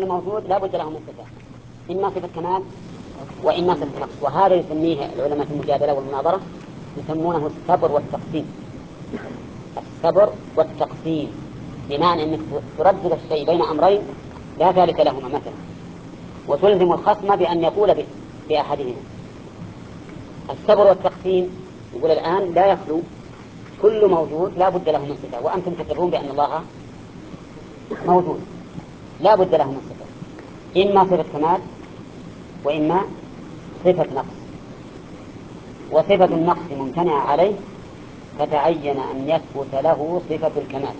كل موجود لا بد له من صفة، إما صفة كمال وإما صفة نقص. وهذا يسميه العلماء في المجادلة والمناظرة يسمونه الصبر والتقسيم. الصبر والتقسيم بمعنى أنك تردد الشيء بين أمرين لا ثالث لهما مثلا، وتلزم الخصم بأن يقول بأحدهما. الصبر والتقسيم يقول الآن لا يخلو كل موجود لا بد له من صفة، وأنتم تقرون بأن الله موجود لا بد له من صفة، إما صفة كمال وإما صفة نقص. وصفة النقص ممتنع عليه فتعين أن يثبت له صفة الكمال.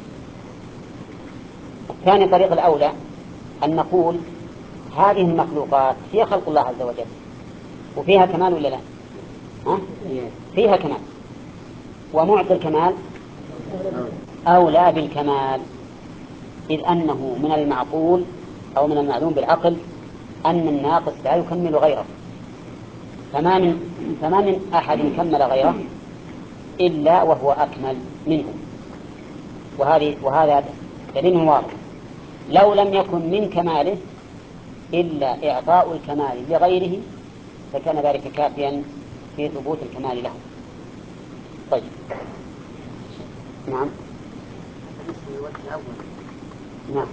الثاني طريق الأولى أن نقول هذه المخلوقات هي خلق الله عز وجل وفيها كمال ولا لا؟ فيها كمال، ومعطي الكمال أولى بالكمال، إذ أنه من المعقول أو من المعلوم بالعقل أن الناقص لا يكمل غيره، فما من أحد كمل غيره إلا وهو أكمل منه. وهذا دليل واضح. لو لم يكن من كماله إلا إعطاء الكمال لغيره فكان ذلك كافيا في ثبوت الكمال له. طيب نعم. نعم.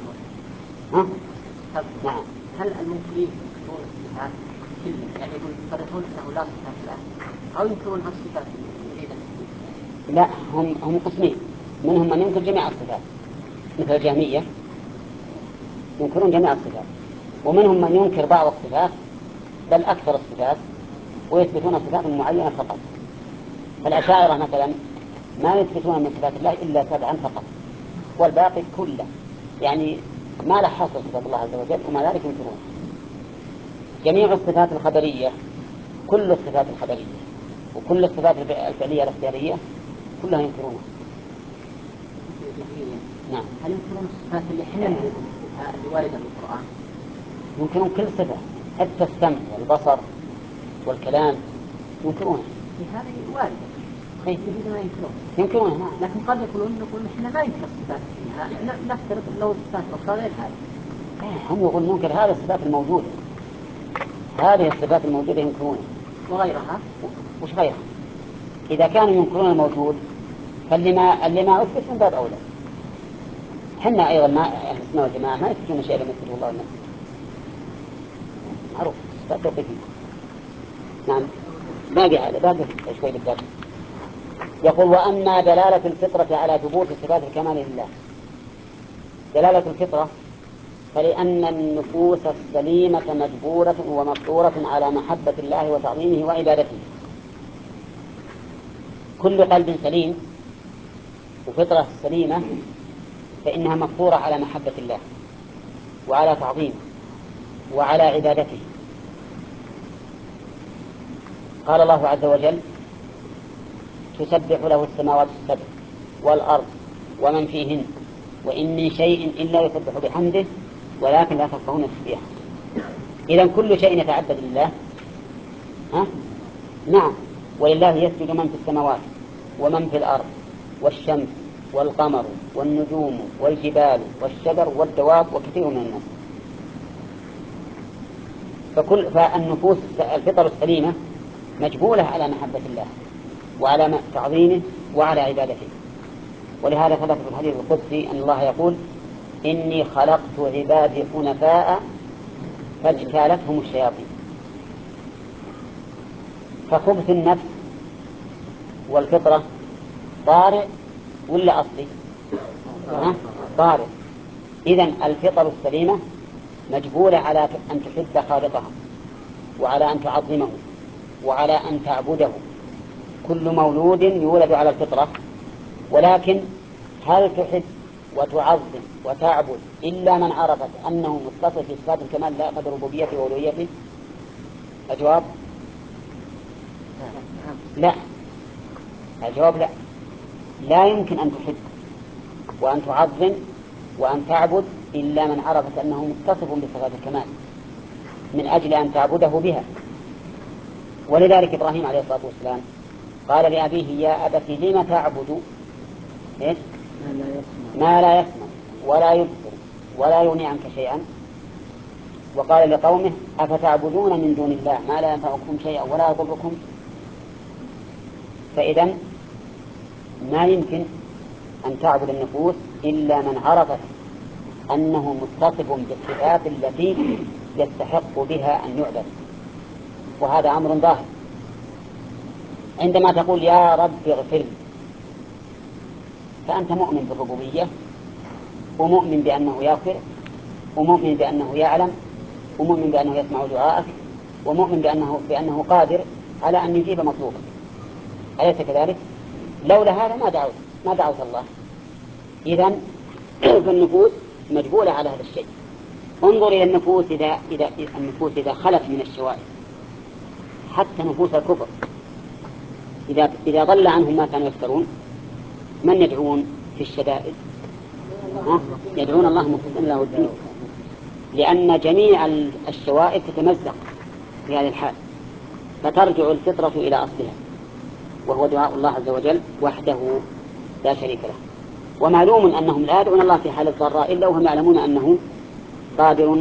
نعم. هل المنكرين ينكرون الصفات كلها، يعني يقولون انه لا صفات له، او ينكرون الصفات الجديده؟ لا، هم قسمين، منهم من ينكر جميع الصفات مثل الجهمية ينكرون جميع الصفات، ومنهم من ينكر بعض الصفات بل أكثر الصفات ويثبتون صفات معينة فقط. فالأشاعرة مثلا ما يثبتون من صفات الله إلا 7 فقط، والباقي كله يعني ما له حصر صفات الله عز وجل، وما ذلك ينكرون جميع الصفات الخبرية، كل الصفات الخبرية وكل الصفات الفعلية الاختيارية كلها ينكرونها. نعم. هل ينكرون الصفات اللي احنا نريدها اللي واردة في القرآن؟ ينكرون كل صفة، حتى السمع والبصر والكلام ينكرونها. هذه واردة. ما ينكرونها. نعم. لكن قد يقولون احنا لا ينكر الصفات فيها، نفترض لو الصفات أخرى غير هذه. هم يقولون ننكر هذه الصفات الموجودة، هذه الصفات الموجودة ينكرونها. وغيرها وش غيرها؟ إذا كانوا ينكرون الموجود فاللي ما أثبت من باب أولى. حنا أيضا ما أهل السنة والجماعة ما يثبتون شيئا لم يثبته الله لنفسه، معروف صفات توقيفية. نعم. باقي شوي بالذات. يقول وأما دلالة الفطرة على ثبوت صفات الكمال لله، دلالة الفطرة فلأن النفوس السليمة مجبورة ومفطورة على محبة الله وتعظيمه وعبادته. كل قلب سليم وفطرة سليمة فإنها مفطورة على محبة الله وعلى تعظيمه وعلى عبادته. قال الله عز وجل تسبح له السماوات السبع والأرض ومن فيهن وإن من شيء إلا يسبح بحمده ولكن لا تفقهون تسبيحه. إذن كل شيء يتعبد لله. نعم. ولله يسجد من في السماوات ومن في الأرض والشمس والقمر والنجوم والجبال والشجر والدواب وكثير من الناس. فالنفوس الفطر السليمة مجبولة على محبة الله وعلى تعظيمه وعلى عبادته. ولهذا ثبت في الحديث القدسي أن الله يقول إني خلقت عبادي حنفاء فاجتالتهم الشياطين. فخبث النفس والفطرة طارئ ولا أصلي؟ طارئ. إذن الفطر السليمة مجبولة على أن تحب خالقها وعلى أن تعظمه وعلى أن تعبده. كل مولود يولد على الفطرة، ولكن هل تحب وتعظم وتعبد إلا من عرفت أنه متصف بصفات الكمال لا قدر ربوبيته وألوهيته؟ الجواب لا. الجواب لا. لا يمكن أن تحب وأن تعظم وأن تعبد إلا من عرفت أنه متصف بصفات الكمال من أجل أن تعبده بها. ولذلك إبراهيم عليه الصلاة والسلام قال لأبيه يا أبت لم تعبد ما لا يسمع ولا يبصر ولا يغني عنك شيئا وقال لقومه أفتعبدون من دون الله ما لا ينفعكم شيئا ولا يضركم. فإذا ما يمكن أن تعبد النفوس إلا من عرفت أنه متصف بالصفات التي يستحق بها أن يعبد، وهذا أمر ظاهر. عندما تقول يا رب اغفر لي فأنت مؤمن بالربوبية ومؤمن بأنه يغفر ومؤمن بأنه يعلم ومؤمن بأنه يسمع دعاءك ومؤمن بأنه قادر على أن يجيب مطلوبك، أليس كذلك؟ لولا هذا ما دعوت الله. إذن فالنفوس مجبولة على هذا الشيء. انظر إلى النفوس إذا خلت من الشوائب، حتى نفوس الكفر إذا ضل عنهم ما كانوا يفترون من يدعون في الشدائد؟ يدعون الله مخلصين له الدين، لأن جميع الشوائب تتمزق في هذه الحال، فترجع الفطرة إلى أصلها، وهو دعاء الله عز وجل وحده لا شريك له. ومعلوم أنهم لا يدعون الله في حال الضراء إلا وهم يعلمون أنه قادر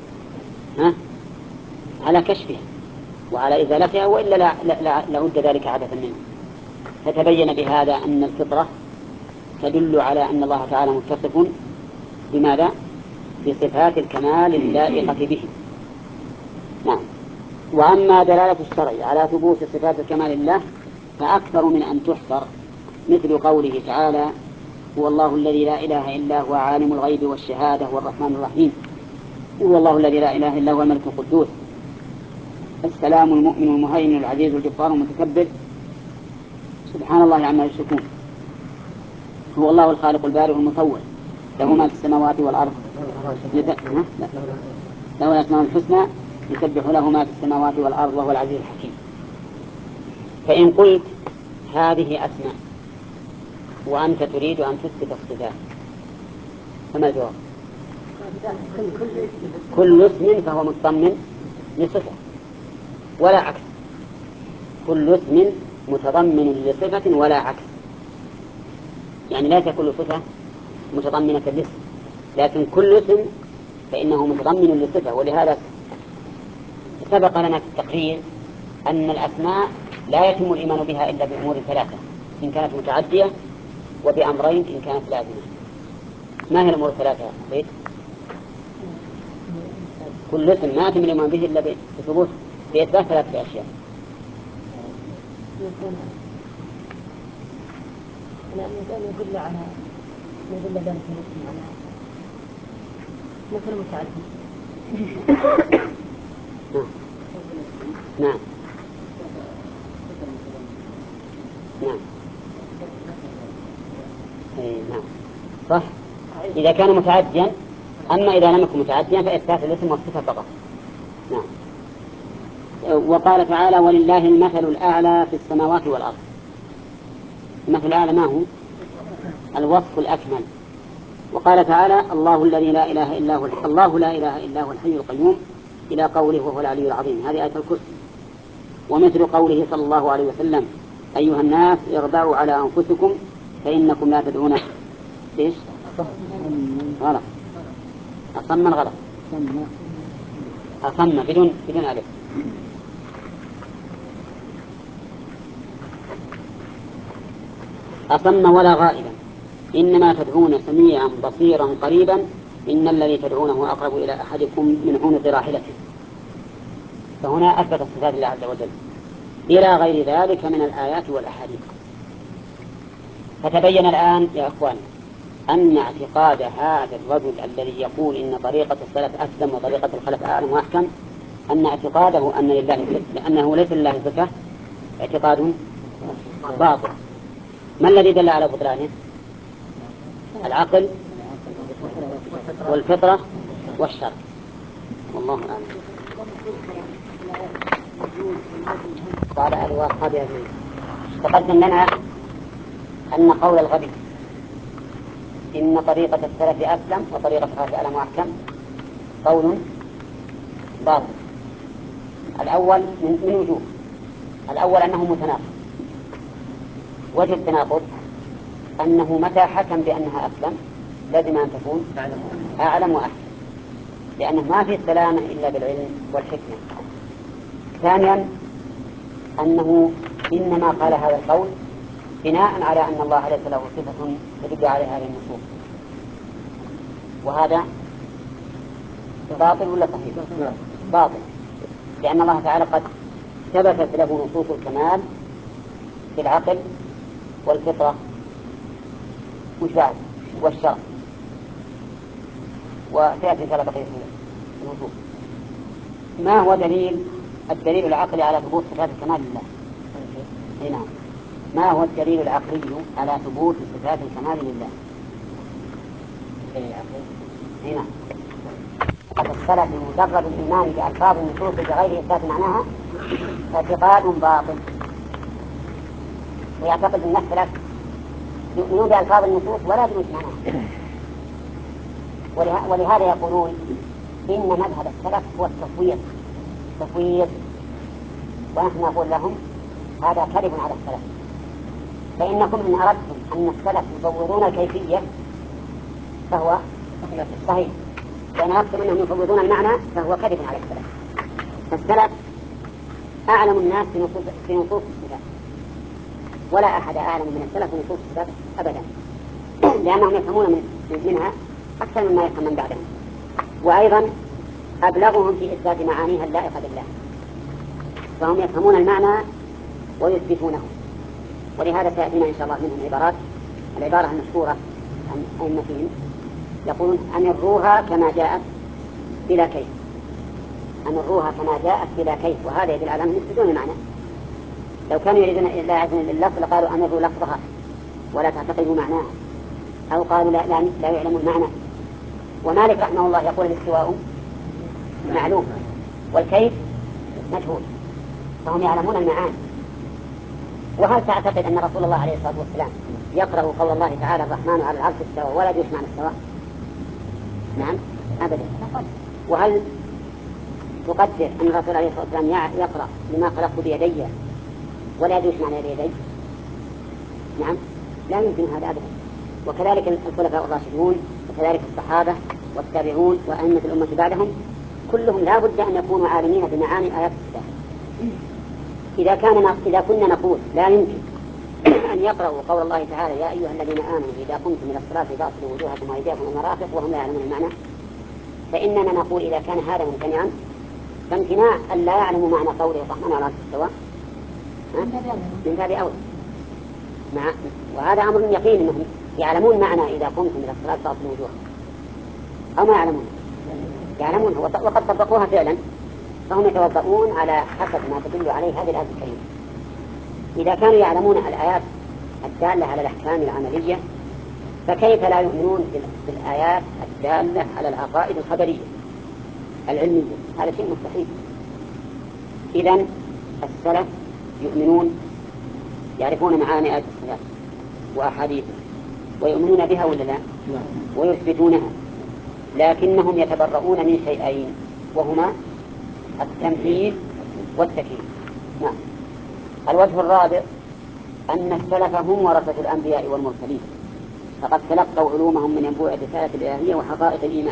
على كشفها وعلى إزالتها، وإلا لعد ذلك عادة منه. فتبين بهذا أن الفطرة تدل على أن الله تعالى متصف بماذا؟ بصفات الكمال اللائقة به. نعم. وأما دلالة الشرع على ثبوت صفات الكمال لله فأكثر من أن تحصر، مثل قوله تعالى هو الله الذي لا إله إلا هو عالم الغيب والشهادة هو الرحمن الرحيم، هو الله الذي لا إله إلا هو الملك القدوس السلام المؤمن المهيمن العزيز الجبار المتكبر سبحان الله عما يشركون، هو الله الخالق البارئ المصور له ما في السماوات والأرض له الأسماء الحسنى يسبح له ما في السماوات والأرض وهو العزيز الحكيم. فإن قلت هذه أسماء وأنت تريد أن تثبت الصفات فما الجواب؟ كل اسم فهو متضمن لصفة ولا عكس، كل اسم متضمن لصفة ولا عكس، يعني ليس كل صفة متضمنة لاسم، لكن كل اسم فإنه متضمن لصفة. ولهذا سبق لنا في التقرير أن الأسماء لا يتم الإيمان بها إلا بأمور ثلاثة إن كانت متعدية، وبأمرين إن كانت لازمة. ما هي الأمور الثلاثة يا أخي؟ كل اسم ما يتم الإيمان به إلا بثبوت بإثبات ثلاثة أشياء. يدل على ذلك الاسم على مثل متعدد. نعم نعم نعم صح إذا كان متعديا، أما إذا لم يكن متعديا فإثبات الاسم والصفة فقط. نعم. وقال تعالى ولله المثل الأعلى في السماوات والأرض. المثل الأعلى ما هو؟ الوصف الأكمل. وقال تعالى الله الذي لا إله إلا هو الله لا إله إلا هو الحي القيوم إلى قوله وهو العلي العظيم، هذه آية الكرسي. ومثل قوله صلى الله عليه وسلم أيها الناس اغدعوا على أنفسكم فإنكم لا تدعون إيش؟ غلط. أصم الغلط. أصم بدون ألف. أصم ولا غائبا إنما تدعون سميعا بصيرا قريبا إن الذي تدعونه أقرب إلى أحدكم من عنق راحلته. فهنا أثبت الصفات الله عز وجل إلى غير ذلك من الآيات والأحاديث. فتبين الآن يا أخوان أن اعتقاد هذا الرجل الذي يقول إن طريقة السلف أسلم وطريقة الخلف أعلم وأحكم، أن اعتقاده أنه ليس لله صفة اعتقاد باطل. ما الذي دل على بطلانه؟ العقل والفطرة والشرع. والله أعلم. قال أصحابها تقدم لنا أن قول الغبي إن طريقة السلف أسلم وطريقة الخلف أعلم وأحكم قول باطل. الأول من وجوه. الأول أنه متناقض. وجه التناقض أنه متى حكم بأنها أسلم لازم أن تكون أعلم وأحكم، لأنه ما في سلامة إلا بالعلم والحكمة. ثانيا أنه إنما قال هذا القول بناء على أن الله ليس له صفة تدل عليها هذه النصوص، وهذا باطل ولا صحيح؟ باطل، لأن الله تعالى قد ثبتت له نصوص الكمال في العقل والفطرة والشرع، وسيأتي إن شاء الله بقية النصوص. ما هو الدليل العقلي على ثبوت صفات الكمال لله؟ هنا ما هو الدليل العقلي على ثبوت صفات الكمال لله؟ هنا السلف مجرد الإيمان بألفاظ النصوص بغير إثبات معناها اعتقاد باطل، ويعتقد أن السلف يؤمنون بألفاظ النصوص ولا يدرون معناها. ولهذا يقولون إن مذهب السلف هو التفويض، ونحن نقول لهم هذا كذب على السلف، فإنكم إن أردتم أن السلف يفوضون الكيفية فهو صحيح، وإن أردتم أنهم يفوضون المعنى فهو كذب على السلف. فالسلف أعلم الناس في نصوص الصفات، ولا أحد أعلم من السلف في نصوص الصفات أبدا، لأنهم يفهمون منها أكثر مما يفهم من بعدهم، وأيضا أبلغهم في إثبات معانيها اللائقة بالله، فهم يفهمون المعنى ويثبتونه. ولهذا سيأتينا إن شاء الله منهم العبارة المشهورة عن أئمتهم، يقولون أمروها كما جاءت بلا كيف، أمروها كما جاءت بلا كيف، وهذا يدل على أنهم يثبتون المعنى. لو كانوا يريدون لا يعرفون اللفظ لقالوا أمروا لفظها ولا تعتقدوا معناها، أو قالوا لا يعلموا المعنى. ومالك رحمه الله يقول الاستواء معلوم والكيف مجهول، فهم يعلمون المعاني. وهل تعتقد أن رسول الله عليه الصلاة والسلام يقرأ قول الله تعالى الرحمن على العرش استوى ولا يدري معنى استوى؟ نعم أبدا. وهل تقدر أن الرسول عليه الصلاة والسلام يقرأ لما خلقت بيدي ولا يدري معنى يدي؟ نعم لا يمكن هذا أبدا. وكذلك الخلفاء الراشدون، وكذلك الصحابة والتابعون وأئمة الأمة بعدهم كلهم لا بد أن يكونوا عالمين بمعاني آيات الصفات. إذا كنا نقول لا يمكن أن يقرأوا قول الله تعالى يا أيها الذين آمنوا إذا قمتم إلى الصلاة فاغسلوا وجوهكم وأيديكم إلى المرافق وهم لا يعلمون المعنى، فإننا نقول إذا كان هذا ممتنعا فامتناع أن لا يعلموا معنى قوله الرحمن على العرش استوى من باب أولى. وهذا أمر يقين أنهم يعلمون معنى إذا قمتم إلى الصلاة فاغسلوا وجوهكم، أو ما يعلمون؟ يعلمون، وقد طبقوها فعلا، فهم يتوضؤون على حسب ما تدل عليه هذه الآية الكريمة. إذا كانوا يعلمون الآيات الدالة على الأحكام العملية فكيف لا يؤمنون بالآيات الدالة على العقائد الخبرية العلمية؟ هذا شيء مستحيل. إذن السلف يؤمنون، يعرفون معاني آيات الصفات وأحاديثها ويؤمنون بها ولا لا؟ ويثبتونها، لكنهم يتبرؤون من شيئين وهما التمثيل والتكييف. نعم. الوجه الرابع أن السلف هم ورثة الأنبياء والمرسلين، فقد تلقوا علومهم من ينبوع الرسالة الإلهية وحقائق الإيمان.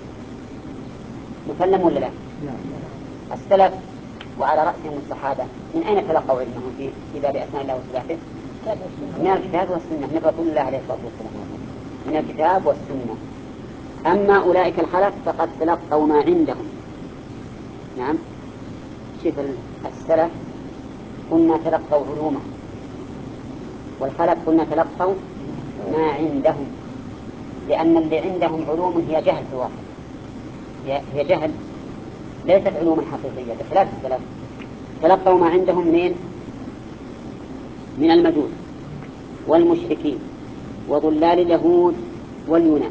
مسلم ولا لا؟ السلف وعلى رأسهم الصحابة من أين تلقوا علمهم في باب أسماء الله وصفاته؟ من الكتاب والسنة، من رسول الله عليه الصلاة والسلام، من الكتاب والسنة. أما أولئك الخلف فقد تلقوا ما عندهم. نعم. شوف السلف كنا تلقوا علومهم، والخلف كنا تلقوا ما عندهم، لأن اللي عندهم علوم هي جهل في الواقع، هي جهل ليست علوم حقيقية، بخلاف السلف تلقوا ما عندهم من المجوس والمشركين وضلال اليهود واليونان.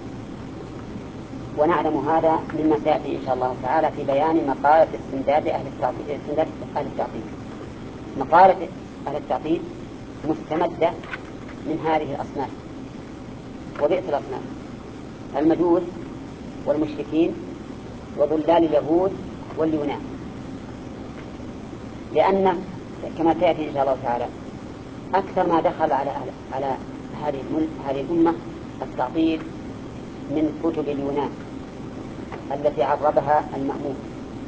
ونعلم هذا مما سيأتي إن شاء الله تعالى في بيان مقالة استمداد أهل التعطيل. مقالة أهل التعطيل مستمدة من هذه الأصناف، وبئس الأصناف: المجوس والمشركين وضلال اليهود واليونان. لأن كما سيأتي إن شاء الله تعالى أكثر ما دخل على هذه الأمة التعطيل من كتب اليونان التي عربها المأمون.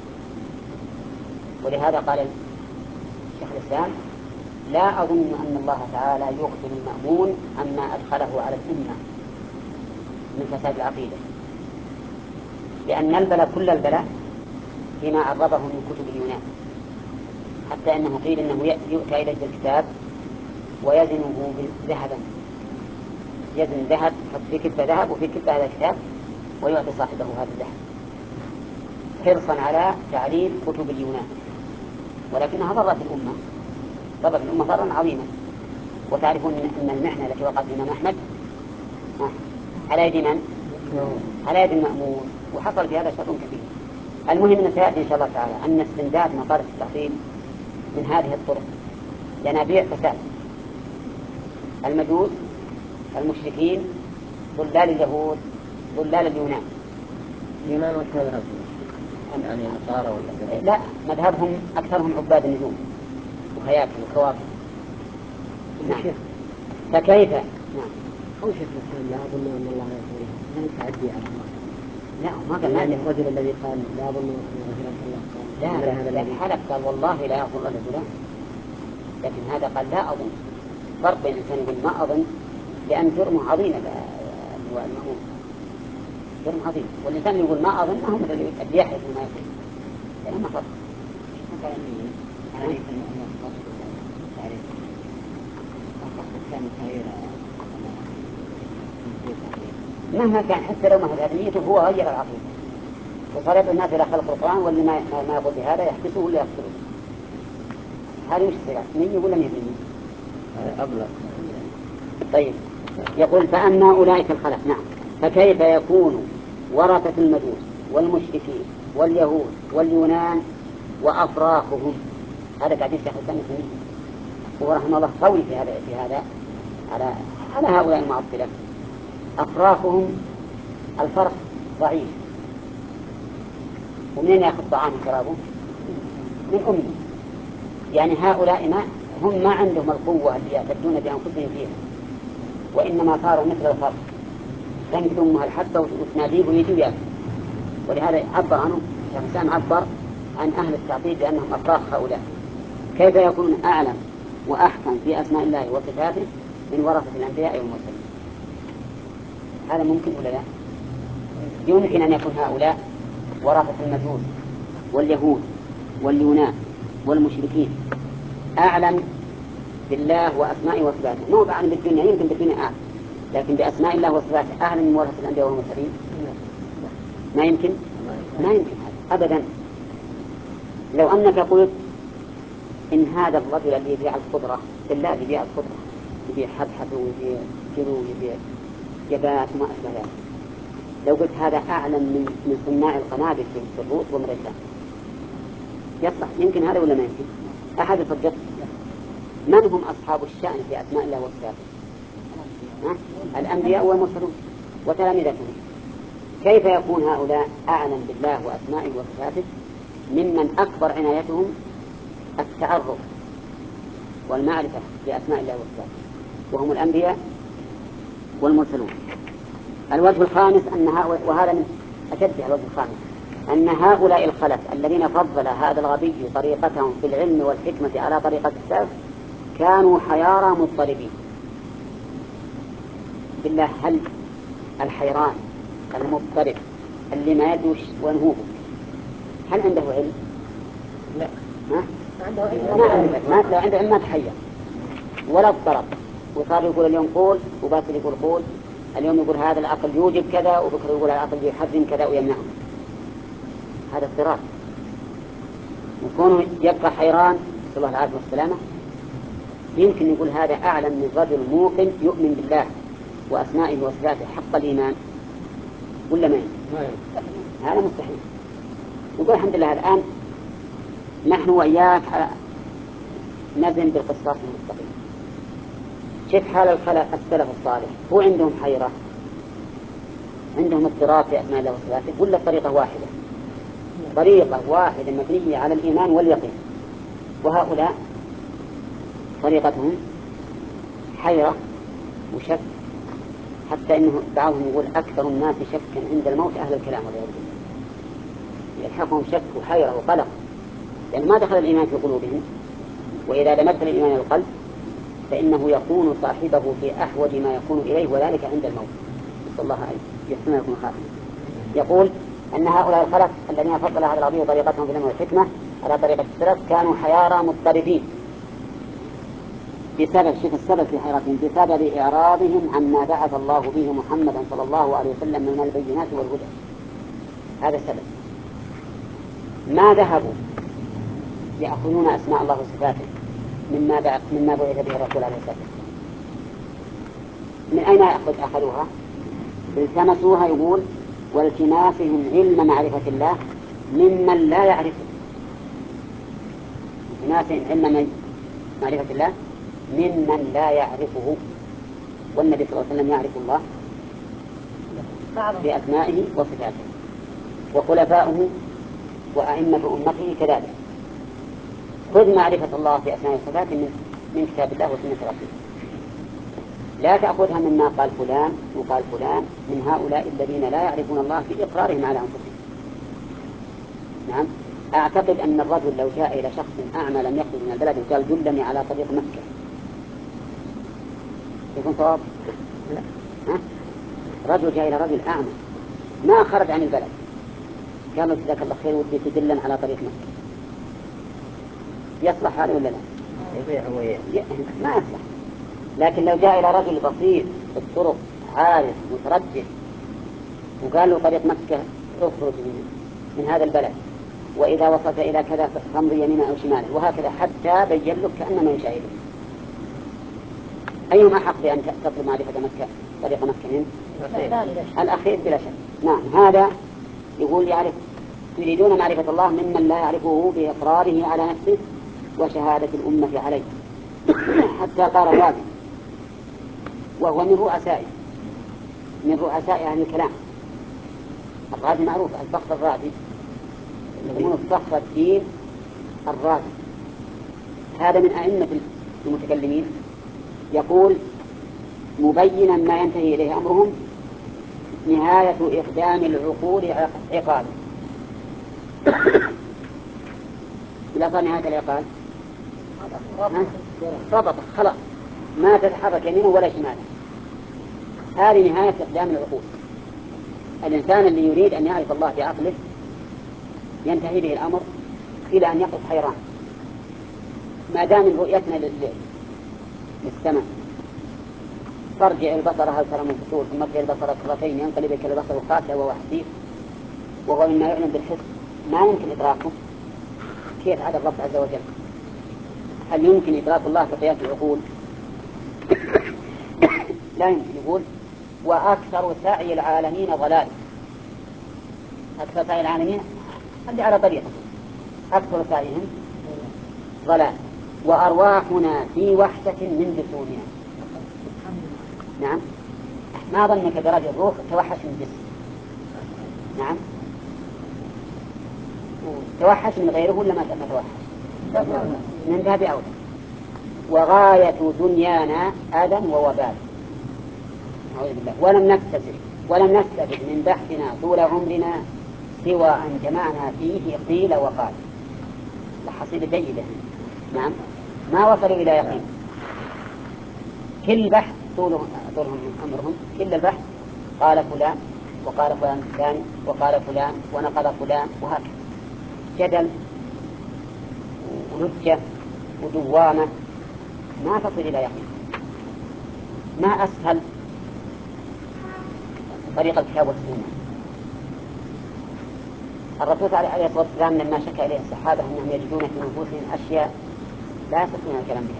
ولهذا قال شيخ الإسلام: لا أظن أن الله تعالى يغفر المأمون عما أدخله على الأمة من فساد العقيدة، لأن البلاء كل البلاء فيما عربه من كتب اليونان، حتى أنه قيل أنه يؤتى إليه الكتاب ويزنه ذهبا، يزن ذهب، يحط في كتبة ذهب وفي كتبة هذا الكتاب، ويعطي صاحبه هذا الذهب حرصا على تعليم كتب اليونان. ولكنها ضرت الأمة، ضرت الأمة ضرا عظيما. وتعرفون أن المحنة التي وقعت الإمام أحمد على يد من؟ على يد المأمون، وحصل في هذا شر كبير. المهم أن سيأتي إن شاء الله تعالى أن استنداد مقالة التحصيل من هذه الطرق ينابيع فساد: المجوس، المشركين، ضلال اليهود، ضلال اليونان. اليونان وش مذهبهم؟ يعني النصارى ولا؟ لا، مذهبهم أكثرهم عباد النجوم وهياكل وكواكب. نعم. فكيف؟ نعم. أو شيخ الإسلام: لا أظن أن الله يغفر له، تعدي على الله. لا، ما قال يعني الرجل الذي قال لا أظن أن الله قال لا، هذا الذي حلف قال والله لا أظن لفلان، لكن هذا قال لا أظن. فرق بين الإنسان يقول ما أظن، لأن جرمه عظيم، المأمون جرم عظيم، والإنسان يقول ما أظن ما هو مثل اللي يحلف وما يقول، لأنه ما فرق. مهما كان حتى لو ما هذا نيته هو غير العقيدة، وصارت الناس إلى خلق القرآن، واللي ما يقول بهذا يحبسه ولا يقتله. هذه مش صيغة نية ولا نية؟ أبلغ. طيب، يقول: فأما أولئك الخلق. نعم. فكيف يكون ورثة المجوس والمشركين واليهود واليونان وأفراخهم؟ هذا قاعد يشرح الإسلام ورحمه الله قوي في هذا على هؤلاء المعطلة. أفراخهم الفرخ ضعيف، ومنين يأخذ طعام شرابه؟ من أمه. يعني هؤلاء هم ما عندهم القوة اللي يعتدون بأنفسهم فيها، وإنما صاروا مثل الفرخ، تنقذ أمها الحبة وتناديه ويجي ويأكل. ولهذا عبر عنه شيخ الإسلام، عبر عن أهل التعطيل بأنهم أفراخ هؤلاء. كيف يكون أعلم وأحكم في أسماء الله وصفاته من ورثة الأنبياء والمرسلين؟ هذا ممكن ولا لا؟ يمكن أن يكون هؤلاء ورثة المجوس واليهود واليونان والمشركين أعلم بالله وأسمائه وصفاته، مو أعلم بالدنيا، يمكن بالدنيا أعلم، لكن بأسماء الله وصفاته أعلم من ورثة الأنبياء والمرسلين؟ ما يمكن هذا أبدا. لو أنك قلت إن هذا الرجل اللي يبيع الخضرة، بالله اللي يبيع الخضرة، يبيع حبحة ويبيع كيلو ويبيع جبات وما أشبه ذلك، لو قلت هذا أعلم من صناع القنابل في الروس وأمريكا، يصح؟ يمكن هذا ولا ما يمكن؟ أحد يصدق؟ من هم أصحاب الشأن في أسماء الله وصفاته؟ الأنبياء والمرسلون وتلامذتهم. كيف يكون هؤلاء أعلم بالله وأسمائه وصفاته ممن أكبر عنايتهم التعرف والمعرفة بأسماء الله وصفاته، وهم الأنبياء والمرسلون؟ الوجه الخامس وهذا من أشدها، الوجه الخامس أن هؤلاء الخلف الذين فضل هذا الغبي طريقتهم في العلم والحكمة على طريقة السلف كانوا حيارى مضطربين. بالله، هل الحيران المضطرب اللي ما يدوش وين هو، هل عنده علم؟ لا، ما عنده علم. لو عنده علم ما تحير ولا اضطرب، وصار يقول اليوم قول وباكر يقول قول، اليوم يقول هذا العقل يوجب كذا وبكره يقول العقل يحرم كذا ويمنعه. هذا اضطراب، وكونه يبقى حيران صلى الله عليه والسلامة. يمكن يقول هذا أعلم من رجل موقن يؤمن بالله وأسمائه وصفاته حق الإيمان، ولا ما يمكن؟ هذا مستحيل. نقول الحمد لله الآن نحن وإياك نزن بالقسطاس المستقيم. شوف حال السلف الصالح، هو عندهم حيرة، عندهم اضطراب في أسماء الله وصفاته، ولا طريقة واحدة؟ طريقة واحدة مبنية على الإيمان واليقين. وهؤلاء طريقتهم حيرة وشك، حتى إنه بعضهم يقول أكثر الناس شكا عند الموت أهل الكلام والعياذ بالله. يلحقهم شك وحيرة وقلق، لأن ما دخل الإيمان في قلوبهم. وإذا لم يدخل الإيمان إلى القلب فإنه يكون صاحبه في أحوج ما يكون إليه، وذلك عند الموت. نسأل الله أن يحسن لكم خاتمة. يقول أن هؤلاء الخلق الذين فضل هذا العظيم طريقتهم بالعلم والحكمة على طريقة السلف كانوا حيارى مضطربين بسبب، شوف السبب في حيرتهم، بسبب إعراضهم عما بعث الله به محمدا صلى الله عليه وسلم من البينات والهدى. هذا السبب. ما ذهبوا يأخذون أسماء الله وصفاته مما بعث به الرسول عليه الصلاة والسلام. من أين أخذوها؟ التمسوها، يقول والتماسهم علم معرفة الله ممن لا يعرفه. التماسهم علم معرفة الله ممن لا يعرفه، والنبي صلى الله عليه وسلم يعرف الله بأسمائه وصفاته، وخلفاؤه وأئمة أمته كذلك. خذ معرفة الله في أسماء وصفاته من كتاب الله وسنة رسوله، لا تأخذها مما قال فلان وقال فلان من هؤلاء الذين لا يعرفون الله بإقرارهم على أنفسهم. نعم، أعتقد أن الرجل لو جاء إلى شخص أعمى لم يخرج من البلد وقال دلني على طريق مكة، يكون صواب؟ لا. رجل جاء إلى رجل أعمى ما خرج عن البلد قال له جزاك الله خير ودي تدلن على طريق مكة، يصلح هذا ولا لا؟ ما يصلح. لكن لو جاء إلى رجل بسيط في الطرق عارف متردد وقال له طريق مكة اخرج من هذا البلد، وإذا وصلت إلى كذا فامضي يمينا أو شمالا، وهكذا حتى بين لك كأنما يشاهده، أيهما حق بأن تطلب معرفة مكة طريق مكة منه؟ الأخير بلا شك. نعم، هذا يقول يريدون معرفة الله ممن لا يعرفه بإقراره على نفسه وشهادة الأمة عليه. حتى قال الرازي وهو من رؤساء أهل الكلام، الرازي معروف الفخر الرازي، يسمونه فخر الدين الرازي، هذا من أئمة المتكلمين. يقول مبينا ما ينتهي إليه أمرهم نهاية إقدام العقول عقال. إذا صار نهاية العقال ربط خلاص ما تتحرك يمينه ولا شماله، هذه نهاية إقدام العقول. الإنسان اللي يريد أن يعرف الله بعقله ينتهي به الأمر إلى أن يقف حيران. ما دام من رؤيتنا للسماء ترجع البصر هل ترى من فطور، ثم ارجع البصر كرتين ينقلب بك البصر خاسئا وهو حسير، وهو مما يعلم بالحس ما يمكن إدراكه. كيف عدا الرب عز وجل؟ هل يمكن إدراك الله بقياس العقول؟ لا يمكن. يقول وأكثر سعي العالمين ضلال. أكثر سعي العالمين اللي على طريقه أكثر سعيهم ضلال، وأرواحنا في وحدة من جسومنا. نعم، ما ظنك برجل الروح توحش من جسم؟ نعم، توحش من غيره ولا ما توحش؟ من باب أولى. وغاية دنيانا أذى ووبال، أعوذ بالله. ولم نستفد من بحثنا طول عمرنا سوى أن جمعنا فيه قيل وقال. الحصيلة جيدة. نعم، ما وصلوا إلى يقين. كل بحث طولهم أمرهم، كل البحث قال فلان وقال فلان الثاني وقال فلان ونقل فلان، وهكذا جدل ولجة ودوامة ما تصل إلى يقين. ما أسهل طريق الكتاب والسنة. الرسول عليه الصلاة والسلام لما شكى إليه الصحابة أنهم يجدون في نفوسهم أشياء لا يستطيعون الكلام بها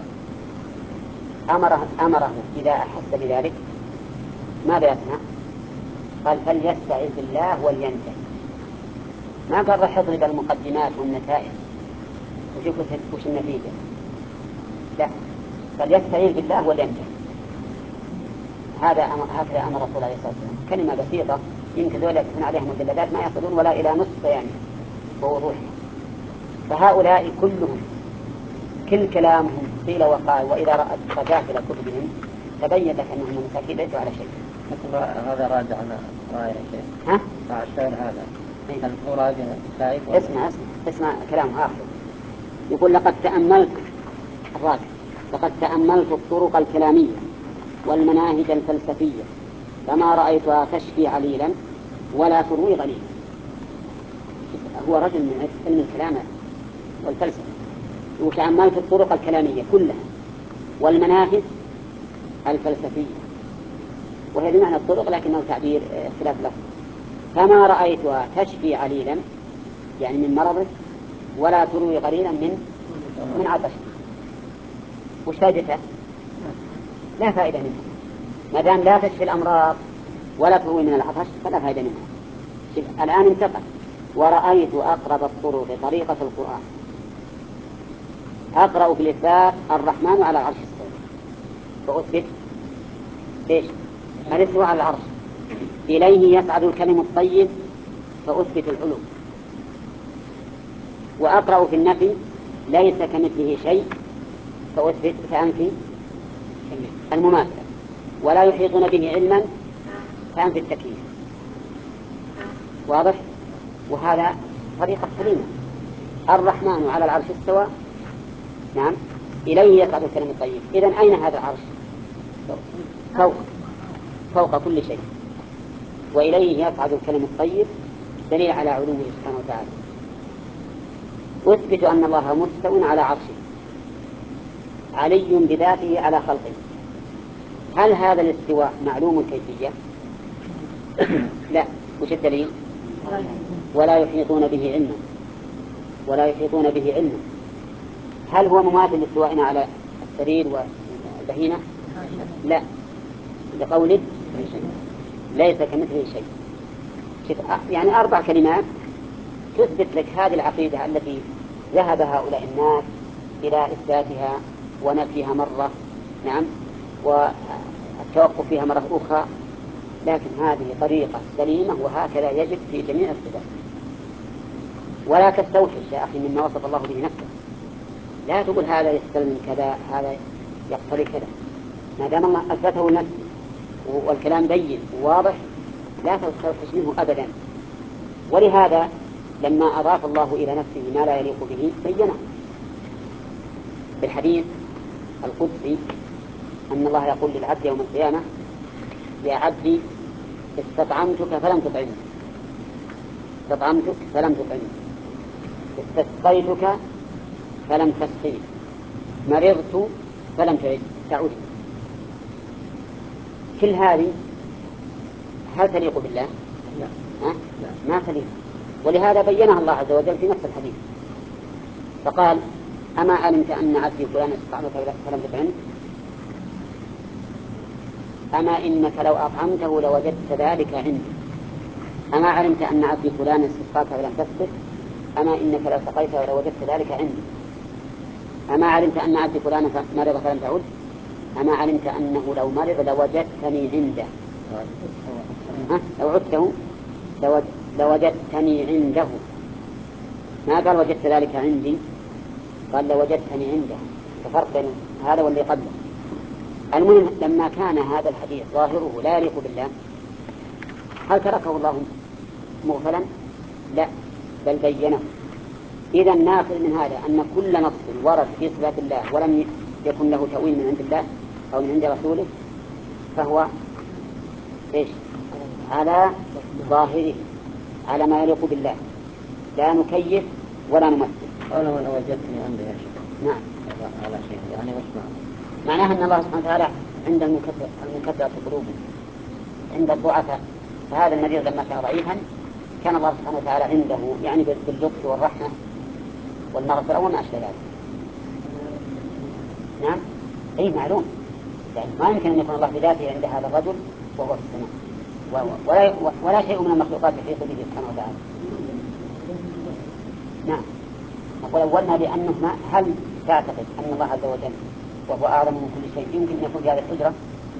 أمره إذا أحس بذلك ماذا يصنع؟ قال فليستعذ بالله ولينتهي. ما قال رح يضرب المقدمات والنتائج وشوف وش النتيجة، لا، فليستعذ بالله ولينتهي. هكذا أمر الرسول عليه الصلاة والسلام. كلمة بسيطة يمكن ذولا يكون عليها مجلدات ما يصلون ولا إلى نصف بيانها ووضوحها. فهؤلاء كلهم كل كلامهم قيل وقال، وإذا رجعت إلى كتبهم تبين لك أنهم مساكين ليسوا على شيء. هذا راجع على رأي الشيخ. الشعر هذا اسمع كلام آخر. يقول لقد تأملت الطرق الكلامية والمناهج الفلسفية فما رأيتها تشفي عليلا ولا تروي غليلا. هو رجل من علم الكلام والفلسفة. وتأملت الطرق الكلامية كلها والمناهج الفلسفية، وهي بمعنى الطرق لكنه تعبير اختلاف لفظ. فما رأيتها تشفي عليلا يعني من مرضه ولا تروي غليلا من عطشه. وش فائدته؟ لا فائدة منها. ما دام لا تشفي الأمراض ولا تروي من العطش فلا فائدة منها. الآن انتقل ورأيت أقرب الطرق طريقة القرآن. أقرأ في الإثبات الرحمن على العرش استوى، فأثبت إيش؟ الاستواء على العرش. إليه يصعد الكلم الطيب فأثبت العلو. وأقرأ في النفي ليس كمثله شيء فأثبت فأنفي المماثلة. ولا يحيطون به علما فأنفي التكليف. واضح؟ وهذا طريقة سليمة. الرحمن على العرش استوى، نعم، إليه يصعد الكلم الطيب. إذن أين هذا العرش؟ فوق كل شيء. وإليه يصعد الكلم الطيب دليل على علوه سبحانه وتعالى. أثبت أن الله مستو على عرشه علي بذاته على خلقه. هل هذا الاستواء معلوم الكيفية؟ لا. وش الدليل؟ ولا يحيطون به علما. هل هو مماثل لاستوائنا على السرير والبهيمة؟ لا، لقوله ليس كمثله شيء. يعني 4 كلمات تثبت لك هذه العقيدة التي ذهب هؤلاء الناس إلى إثباتها ونفيها مرة، نعم، والتوقف فيها مرة أخرى. لكن هذه طريقة سليمة وهكذا يجب في جميع الصفات. ولا تستوحش يا أخي مما وصف الله به نفسه. لا تقول هذا يستلم كذا، هذا يقتضي كذا. ما دام الله أثبته نفسه والكلام بين وواضح لا تستوحش منه أبدا. ولهذا لما أضاف الله إلى نفسه ما لا يليق به بينه بالحديث القدسي أن الله يقول للعبد يوم القيامة: يا عبدي استطعمتك فلم تطعمني، استسقيتك فلم تسقني، مرضت فلم تعودني. كل هذه هل تليق بالله؟ لا. ما تليق. ولهذا بينها الله عز وجل في نفس الحديث فقال: أما علمت أن عبدي فلان استطعمك فلم تطعمه؟ أما إنك لو أطعمته لوجدت ذلك عندي. أما علمت أن عبدي فلان استسقاك فلم تسقه؟ أما إنك لو سقيته لوجدت ذلك عندي. أما علمت أن عبدي فلان مرض فلم تعد؟ أما علمت أنه لو مرض لوجدتني عنده. لو عدته لوجدتني عنده. ما قال وجدت ذلك عندي، قال لوجدتني عنده. ففرق بين هذا واللي قبله. المهم لما كان هذا الحديث ظاهره لا يليق بالله هل تركه الله مغفلا؟ لا، بل بينه. إذا ناخذ من هذا أن كل نص ورد في صفات الله ولم يكن له تأويل من عند الله أو من عند رسوله فهو إيش؟ على ظاهره، على ما يليق بالله، لا نكيف ولا نمثل. أنا وجدتني عنده يا شيخ. نعم. على شيء يعني وش معناها أن الله سبحانه وتعالى عند المكدرة في قلوبهم، عند الضعفاء. فهذا المريض لما كان ضعيفا كان الله سبحانه وتعالى عنده يعني باللطف والرحمة والمغفرة وما أشبه ذلك. نعم، أي معلوم. يعني ما يمكن أن يكون الله بذاته عند هذا الرجل وهو في السماء ولا شيء من المخلوقات يحيط به سبحانه وتعالى. نعم. نقول أولنا لأنه هل تعتقد أن الله عز وجل وهو أعلم من كل شيء يمكن أن يكون بهذه القدرة؟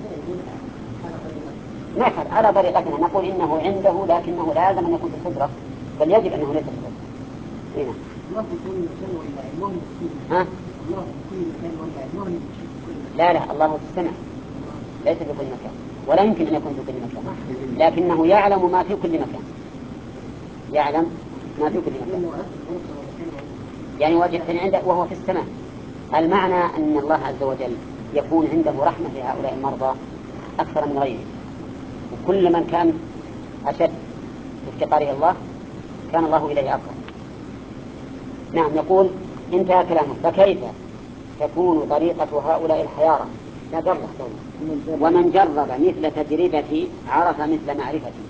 نحن على طريقتنا نقول إنه عنده لكنه لازم أن يكون في القدرة، بل يجب أنه ليس في القدرة. هنا الله في كل مكان ولا ها؟ الله في كل مكان ولا لا الله في السماء ليس في كل مكان ولا يمكن أن يكون في كل مكان، لكنه يعلم ما في كل مكان. يعلم ما في كل مكان، يعني وجهة عنده وهو في السماء. المعنى أن الله عز وجل يكون عنده رحمة لهؤلاء المرضى أكثر من غيره، وكل من كان أشد في افتقاره الله كان الله إليه أقرب. نعم. يقول انتهى كلامه. فكيف تكون طريقة هؤلاء الحيارى ومن جرب مثل تجربتي عرف مثل معرفتي.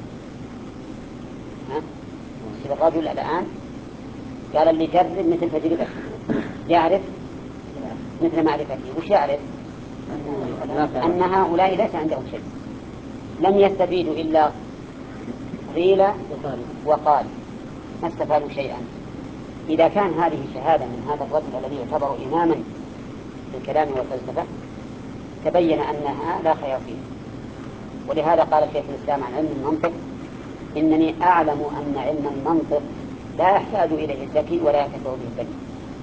الرجل الآن قال اللي جرب مثل تجربتي يعرف مثل معرفتي. وش يعرف؟ أن هؤلاء ليس عندهم شيء، لم يستفيدوا إلا قيل وقال، ما استفادوا شيئا. إذا كان هذه شهادة من هذا الرجل الذي يعتبر إماما في الكلام والفلسفة تبين أنها لا خير فيه. ولهذا قال شيخ الإسلام عن علم المنطق إنني أعلم أن علم المنطق لا يحتاج إليه الذكي ولا ينتفع به البليد،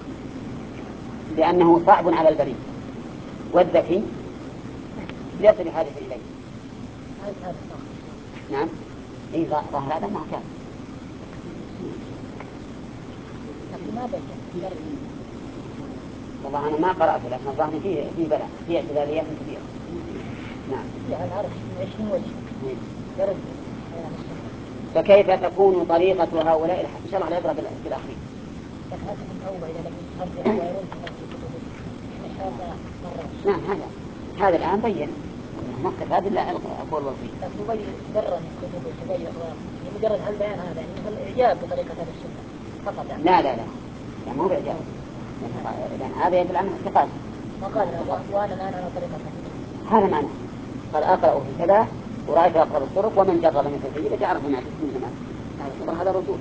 لأنه صعب على البليد، والذكي ليس بحاجة إليه. نعم. إيه ظاهر هذا ما كان. والله أنا ما قرأت، لكن الظاهر فيه بلاء، فيه اعتداليات كثيرة. نعم. فكيف تكون طريقة هؤلاء إن شاء الله يضرب بالأخير. نعم. هذا الآن بين ما اكتفى بالله القول والفيل. تبين برا تبين مجرد عن بيان هذا يعني مثل إعجاب بطريقة هذا السنة فقط يعني. لا يعني مو بإعجاب، يعني هذا يدل عن اعتقاد. ما قال وأنا الآن على طريقة هذا معنى قال أقرأ في كذا ورأيت أقرب الطرق ومن جرب من تجربة يعرف ما تسمى هذا رسول.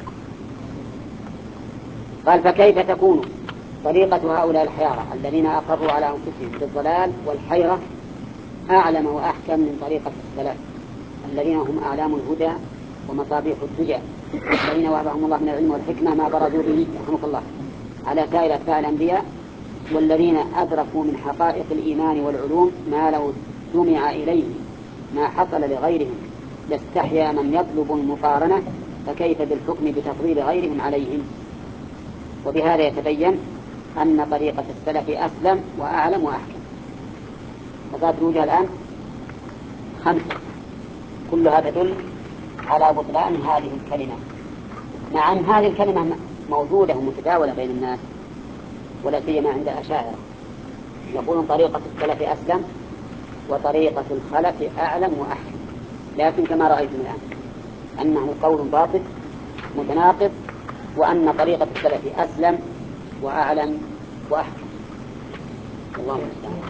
قال فكيف تكون طريقة هؤلاء الحيارى الذين أقروا على أنفسهم بالضلال والحيرة أعلم وأحكم من طريقة السلف الذين هم أعلام الهدى ومصابيح الدجى الذين وهبهم الله من العلم والحكمة ما برزوا به رحمك الله على سائر أتباع الأنبياء، والذين أدركوا من حقائق الإيمان والعلوم ما لو جمع إليه ما حصل لغيرهم لاستحيا من يطلب المقارنة، فكيف بالحكم بتفضيل غيرهم عليهم. وبهذا يتبين أن طريقة السلف أسلم وأعلم وأحكم. وذات الوجه الآن 5 كلها تدل على بطلان هذه الكلمة، مع أن هذه الكلمة موجودة ومتداولة بين الناس ولا سيما عند الأشاعرة، يقولون طريقة السلف أسلم وطريقة الخلف أعلم وأحكم، لكن كما رأيتم الآن أنه قول باطل متناقض، وأن طريقة السلف أسلم وأعلم وأحكم. الله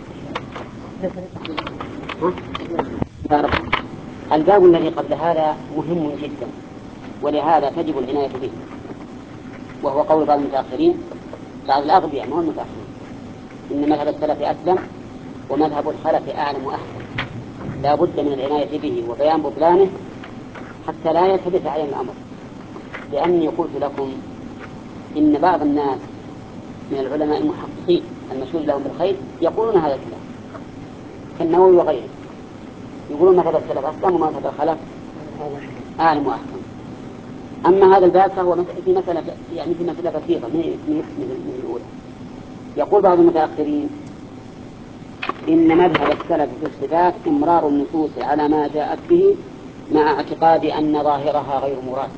المستعان. الباب الذي قبل هذا مهم جدا، ولهذا تجب العناية به، وهو قول بعض المتأخرين بعض الأغبياء ما هم المتأخرين إن مذهب السلف أسلم ومذهب الخلف أعلم وأحكم. لا بد من العناية به وبيان بطلانه حتى لا يلتبس عليهم الأمر، لأني قلت لكم إن بعض الناس من العلماء المحققين المشهور لهم بالخير يقولون هذا الكلام كالنووي وغيره، يقولون مذهب السلف أسلم ومذهب الخلف أعلم وأحكم. أما هذا الباب فهو في مسألة يعني في مسألة بسيطة من الأولى. يقول بعض المتأخرين إن مذهب السلف في الصفات إمرار النصوص على ما جاءت به مع اعتقاد أن ظاهرها غير مراد.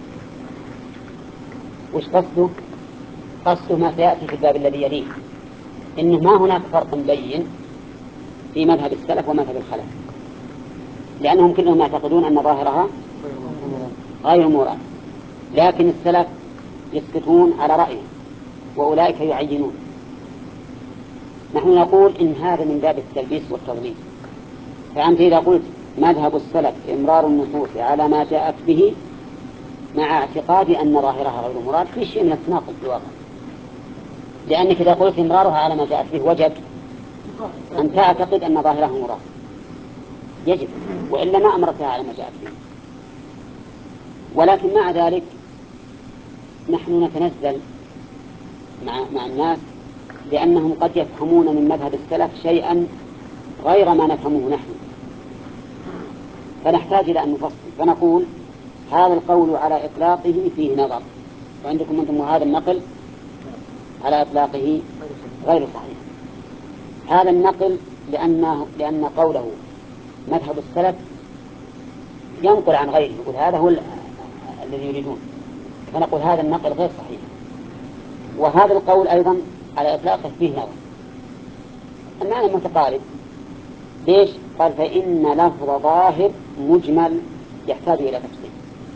وش قصده؟ قصده ما سيأتي في الباب الذي يليه، إنه ما هناك فرق بين في مذهب السلف ومذهب الخلف، لأنهم كلهم يعتقدون أن ظاهرها غير مراد، لكن السلف يسكتون على رأيه وأولئك يعينون. نحن نقول إن هذا من باب التلبيس والتضليل. فأنت إذا قلت مذهب السلف إمرار النصوص على ما جاءت به مع اعتقاد أن ظاهرها غير مراد في شيء من التناقض في الواقع، لأنك إذا قلت إمرارها على ما جاءت به وجب أن تعتقد أن ظاهرها مراد، يجب، وإلا ما أمرتها على ما جاءت به. ولكن مع ذلك نحن نتنزل مع الناس لأنهم قد يفهمون من مذهب السلف شيئا غير ما نفهمه نحن، فنحتاج إلى أن نفصل. فنقول هذا القول على إطلاقه فيه نظر، وعندكم أنتم هذا النقل على إطلاقه غير صحيح. هذا النقل لأن قوله مذهب السلف ينقل عن غيره، يقول هذا هو الذي يريدون، فنقول هذا النقل غير صحيح. وهذا القول أيضا على إطلاقه فيه نظر، المعنى متقارب. ليش؟ قال فإن لفظ ظاهر مجمل يحتاج إلى تفصيل،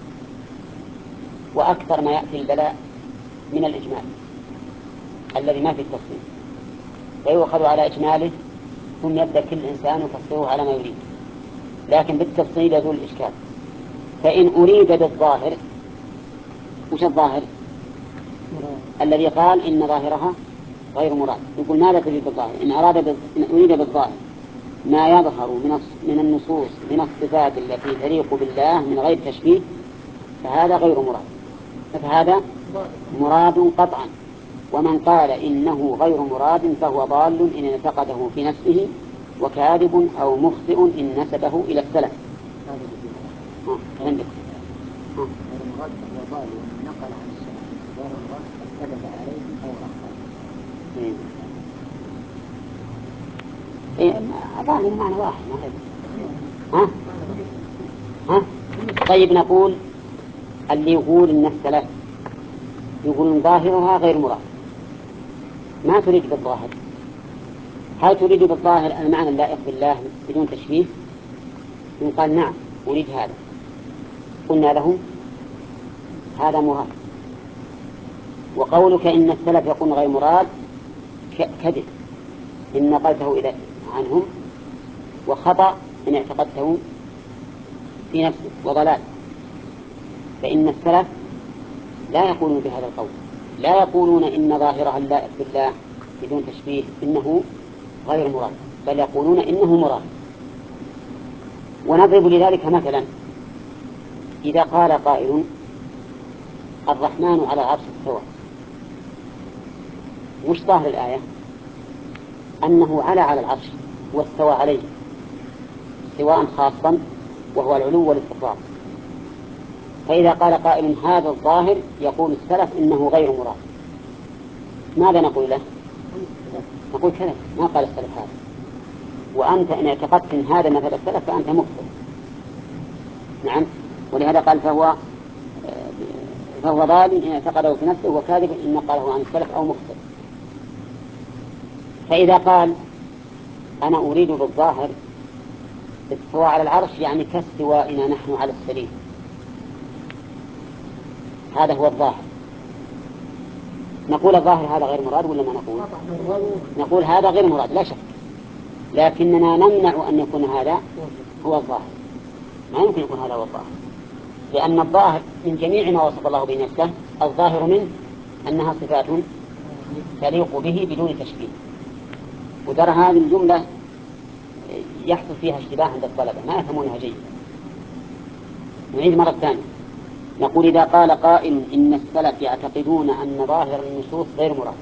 وأكثر ما يأتي البلاء من الإجمال الذي ما في التفصيل، فيؤخذ على إجماله ثم يبدأ كل إنسان يفسره على ما يريد، لكن بالتفصيل يزول الإشكال. فإن أريد بالظاهر، وش الظاهر؟ الذي قال إن ظاهرها غير مراد. يقول ماذا تريد بالظاهر؟ إن أريد بالظاهر ما يظهر من النصوص من الصفات التي تليق بالله من غير تشبيه فهذا غير مراد، فهذا مراد قطعا. ومن قال إنه غير مراد فهو ضال إن اعتقده في نفسه، وكاذب أو مخطئ إن نسبه إلى السلف. عندك غير مراد فهو ضال ومن نقل عن السلف غير مراد فكذب عليه أو أخطأ. أظن المعنى واحد. طيب نقول اللي يقول إن السلف يقول ظاهرها غير مراد، ما تريد بالظاهر؟ هل تريد بالظاهر المعنى اللائق بالله بدون تشبيه؟ قال نعم أريد هذا، قلنا له هذا مراد. وقولك إن السلف يقول غير مراد كذب إن نقلته عنهم، وخطأ إن اعتقدته في نفسه، وضلال. فإن السلف لا يقولون بهذا القول، لا يقولون إن ظاهرها اللائق بالله بدون تشبيه إنه غير مراد، بل يقولون إنه مراد. ونضرب لذلك مثلا، إذا قال قائل الرحمن على العرش استوى، وش ظاهر الآية؟ أنه على العرش واستوى عليه استواء خاصا وهو العلو والاستقرار. فإذا قال قائل هذا الظاهر يقول السلف إنه غير مراد، ماذا نقول له؟ نقول كذا، ما قال السلف هذا، وأنت إن اعتقدت إن هذا مثل السلف فأنت مخطئ. نعم، ولهذا قال فهو ضال إن اعتقده في نفسه، وكاذب إن قاله عن السلف أو مخطئ. فإذا قال أنا أريد بالظاهر استواء على العرش يعني كاستوائنا نحن على السرير، هذا هو الظاهر، نقول الظاهر هذا غير مراد ولا ما نقول؟ نقول هذا غير مراد لا شك، لكننا نمنع أن يكون هذا هو الظاهر، ما يمكن يكون هذا هو الظاهر، لأن الظاهر من جميع ما وصف الله به نفسه الظاهر منه أنها صفات تليق به بدون تشبيه. وترى هذه الجملة يحصل فيها اشتباه عند الطلبة ما يفهمونها جيدا. نعيد مرة ثانية، نقول إذا قال قائل إن السلف يعتقدون أن ظاهر النصوص غير مراد،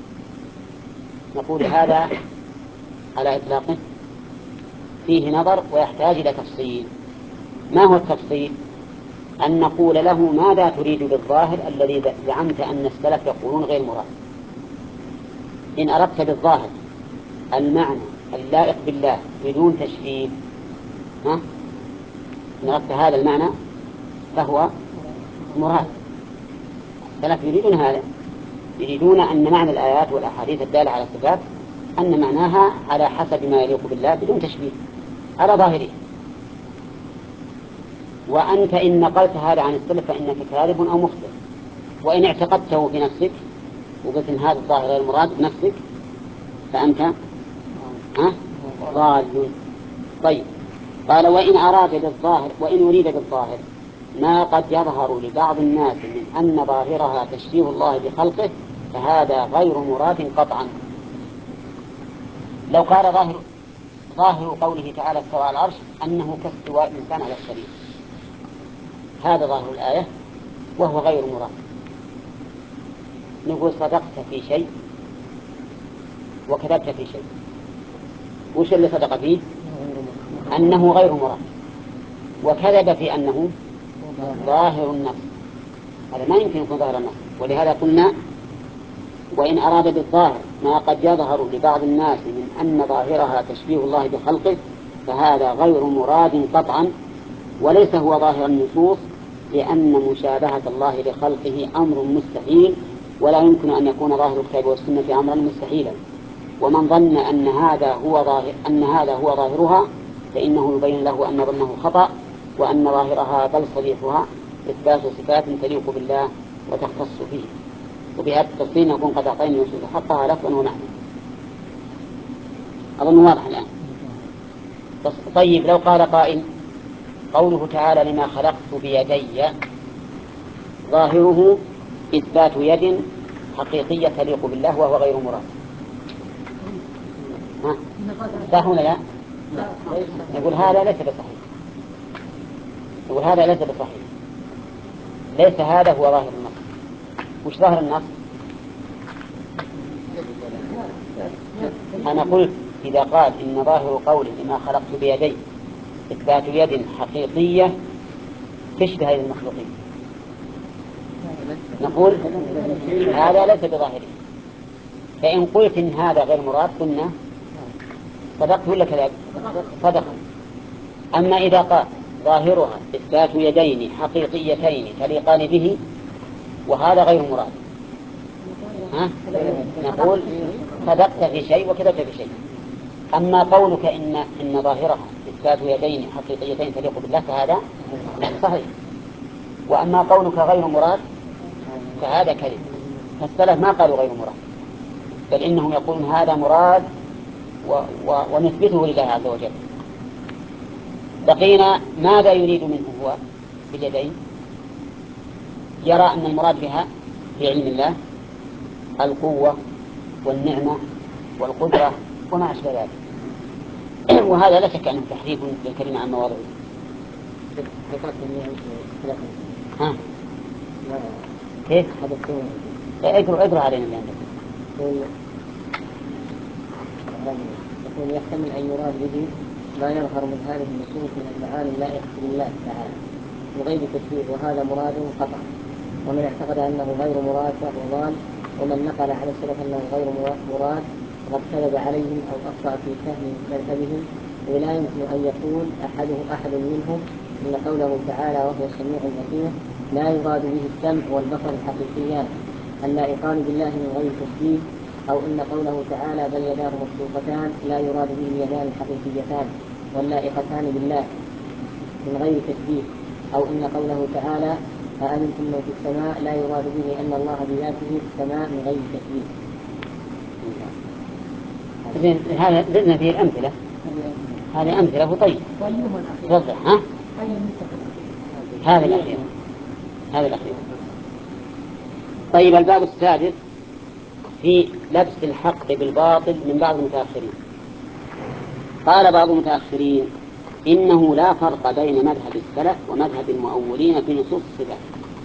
نقول هذا على إطلاقه فيه نظر ويحتاج إلى تفصيل. ما هو التفصيل؟ أن نقول له ماذا تريد بالظاهر الذي زعمت أن السلف يقولون غير مراد؟ إن أردت بالظاهر المعنى اللائق بالله بدون تشبيه، إن أردت هذا المعنى فهو مراد. السلف يريدون هذا، يريدون أن معنى الآيات والأحاديث الدالة على الصفات أن معناها على حسب ما يليق بالله بدون تشبيه على ظاهره. وأنت إن نقلت هذا عن السلف فإنك كاذب أو مخطئ، وإن اعتقدته في نفسك وقلت إن هذا الظاهر غير المراد بنفسك فأنت ضال. طيب، قال وإن أريد بالظاهر ما قد يظهر لبعض الناس من أن ظاهرها تشبيه الله بخلقه فهذا غير مراد قطعا. لو قال ظاهر قوله تعالى استوى على العرش أنه كاستواء الإنسان على السرير، هذا ظاهر الآية وهو غير مراد، نقول صدقت في شيء وكذبت في شيء. وش اللي صدق فيه؟ أنه غير مراد، وكذب في أنه ظاهر النص، هذا ما يمكن يكون ظاهر النص. ولهذا قلنا وإن أراد بالظاهر ما قد يظهر لبعض الناس من أن ظاهرها تشبيه الله بخلقه فهذا غير مراد قطعا، وليس هو ظاهر النصوص، لأن مشابهة الله لخلقه أمر مستحيل، ولا يمكن أن يكون ظاهر الكتاب والسنة أمرا مستحيلا. ومن ظن أن هذا هو ظاهرها فإنه يبين له أن ظنه خطأ، وأن ظاهرها بل صريحها إثبات صفات تليق بالله وتختص به. وبهذا التفصيل نكون قد أعطينا النصوص حقها لفظا ومعنى. أظن واضح الآن. طيب لو قال قائل قوله تعالى لما خلقت بيدي ظاهره إثبات يد حقيقية تليق بالله وهو غير مراد، صح ولا لا؟ يقول هذا ليس بصحيح، يقول هذا ليس بصحيح، ليس هذا هو ظاهر النص. وش ظاهر النص؟ أنا قلت إذا قال إن ظاهر قوله لما خلقت بيدي إثبات يد حقيقية تشبه يد المخلوقين، نقول هذا ليس بظاهره. فإن قلت إن هذا غير مراد قلنا صدقت ولا كذب؟ صدق. أما إذا قال ظاهرها إثبات يدين حقيقيتين تليقان به وهذا غير مراد نقول صدقت في شيء وكذبت في شيء. أما قولك إن ظاهرها إثبات يدين حقيقيتين تليق بالله فهذا صحيح، وأما قولك غير مراد فهذا كذب. فالسلف ما قالوا غير مراد، بل إنهم يقولون هذا مراد ونثبته لله عز وجل. بقينا ماذا يريد منه هو باليدين؟ يرى أن المراد بها في علم الله القوة والنعمة والقدرة وما أشبه ذلك، وهذا لا شك أنه تحريف للكلمة عن مواضعه. كيف؟ اقرأ علينا اللي عندك. يقول يحتمل أن يراد به ما يظهر من هذه النصوص من المعاني اللائقة بالله تعالى بغير تشبيه، وهذا مراد قطعا. ومن اعتقد أنه غير مراد فهو ضال، ومن نقل على السلف أنه غير مراد قد كذب عليهم أو أخطأ في فهم مذهبهم. ولا يمكن أن يقول أحد منهم إن قوله تعالى وهو السميع البصير لا يراد به السمع والبصر الحقيقيان اللائقان بالله من غير تشبيه، أو إن قوله تعالى بل يداه مبسوطتان لا يراد به اليدان الحقيقيتان واللائقتان بالله من غير تشبيه، أو إن قوله تعالى أأمنتم من في السماء لا يراد به أن الله بذاته في السماء من غير تشبيه. هذا زدنا فيه الأمثلة، هذه أمثلة طيب توضح. هذا الأخير. طيب الباب السادس في لبس الحق بالباطل من بعض المتأخرين. قال بعض المتأخرين إنه لا فرق بين مذهب السلف ومذهب المؤولين في نصوص الصفات.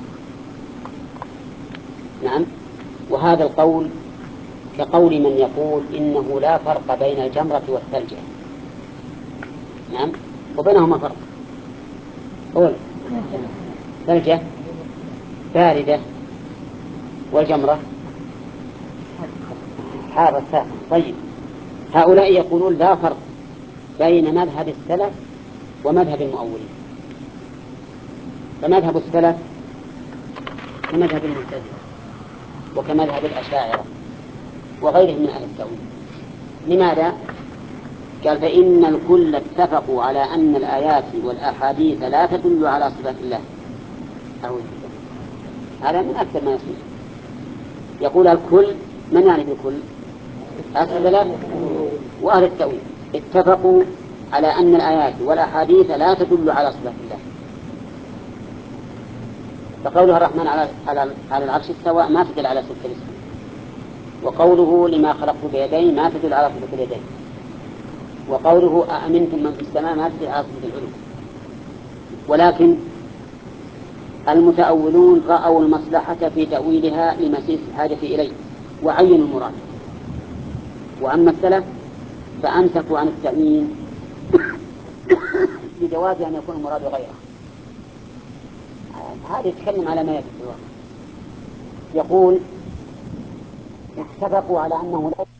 نعم، وهذا القول كقول من يقول إنه لا فرق بين الجمرة والثلجة. نعم، وبينهما فرق. قول ثلجة باردة والجمرة حارة ساخنة. طيب هؤلاء يقولون لا فرق بين مذهب السلف ومذهب المؤولين. فمذهب السلف كمذهب المعتزلة وكمذهب الأشاعرة وغيرهم من أهل التأويل. لماذا؟ قال فإن الكل اتفقوا على أن الآيات والأحاديث لا تدل على صفات الله أو هذا من أكثر ما يصير. يقول الكل، من يعني بالكل؟ السلف وأهل التأويل اتفقوا على أن الآيات والأحاديث لا تدل على صفات الله. فقوله الرحمن على العرش استوى ما تدل على صفة الاسم، وقوله لما خلقت بيدين ما تدل على صفة اليدين، وقوله أأمنتم من في السماء ما تدل على صفة العلو. ولكن المتأولون رأوا المصلحة في تأويلها لمسيس الحاجة إليه وعينوا المراد، وأما السلف فأمسكوا عن التأويل بجواز أن يكون المراد غيره. هذا يتكلم على ما يجب في الواقع. يقول اتفقوا على أنه لا